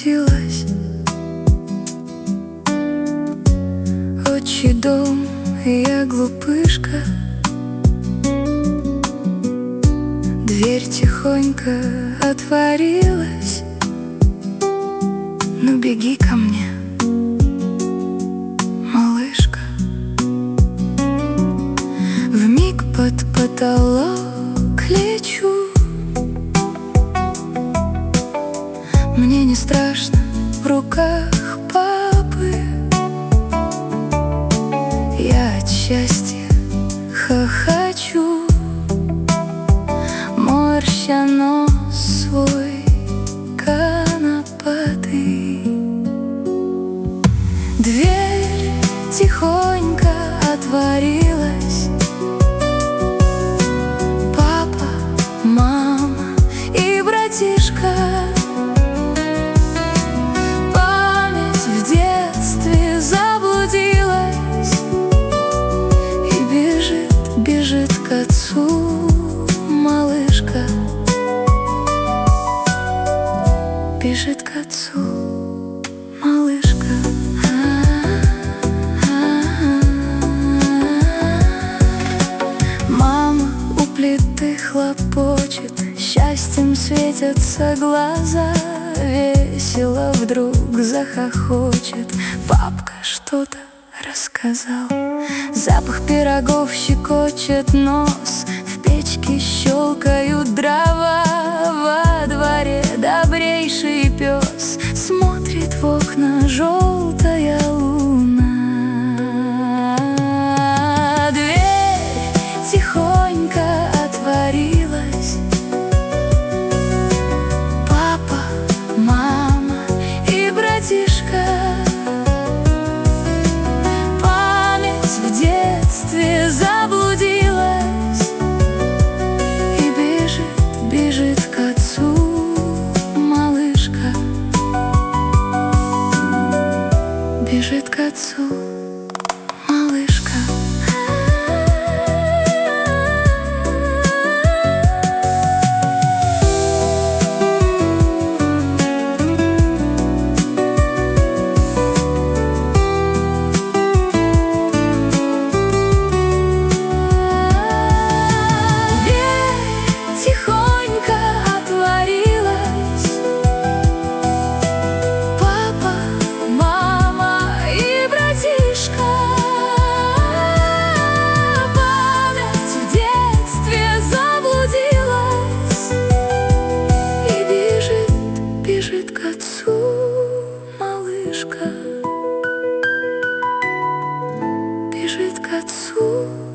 покатилась. Отчий дом, и я глупышка. Дверь тихонько отворилась. Ну беги ко мне, малышка. Вмиг под потолок лечу. Мне не страшно в руках папы. Я от счастья хохочу, морща нос свой конопатый. Дверь тихонько отворилась. Папа, мама и братишка. Память в детстве заблудилась и бежит, бежит к отцу малышка. Бежит к отцу малышка. Мама у плиты хлопочет, счастьем светятся глаза. Весело вдруг захохочет, папка что-то рассказал. Запах пирогов щекочет нос, в печке щелкают дрова. Во дворе добрейший пес смотрит в окна желтая луна. Дверь тихонько отворилась. Папа, мама и братишка. Память в детстве заблудилась и бежит, бежит к отцу малышка. Бежит к отцу малышка. Тихонько отворилась. Папа, мама и братишка. Память в детстве заблудилась и бежит, бежит к отцу малышка. Бежит к отцу.